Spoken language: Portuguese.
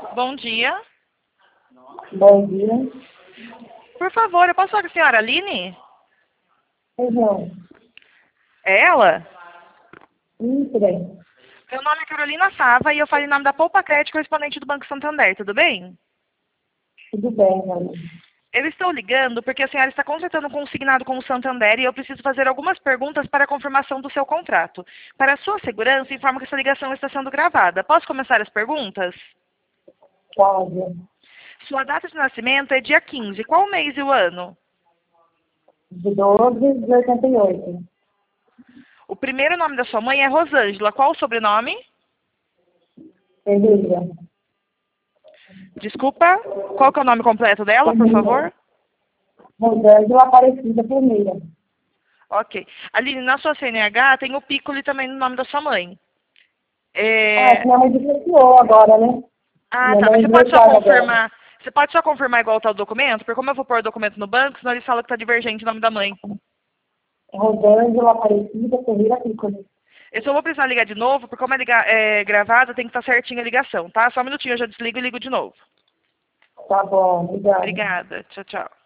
Bom dia. Bom dia. Por favor, eu posso falar com a senhora Aline? Não. É ela? Isso bem. Meu nome é Carolina Sava e eu falo em nome da Poupa Crédito, correspondente do Banco Santander, tudo bem? Tudo bem, Ana. Eu estou ligando porque a senhora está contratando um consignado com o Santander e eu preciso fazer algumas perguntas para a confirmação do seu contrato. Para a sua segurança, informo que essa ligação está sendo gravada. Posso começar as perguntas? Cláudia. Sua data de nascimento é dia 15. Qual o mês e o ano? De 12 de 88. O primeiro nome da sua mãe é Rosângela. Qual o sobrenome? Ferreira. Desculpa, qual que é o nome completo dela, por favor? Rosângela Aparecida Ferreira. Ok. Aline, na sua CNH tem o Piccoli também no nome da sua mãe. Que minha mãe divorciou agora, né? Ah, Minha tá. mãe Mas é você pode só divorciada agora. confirmar. Você pode só confirmar igual está o documento? Porque como eu vou pôr o documento no banco, senão eles falam que está divergente o nome da mãe. Rosângela Aparecida Ferreira Piccoli. Eu só vou precisar ligar de novo, porque como é gravada, tem que estar certinha a ligação, tá? Só um minutinho, eu já desligo e ligo de novo. Tá bom, obrigada. Obrigada. Tchau, tchau.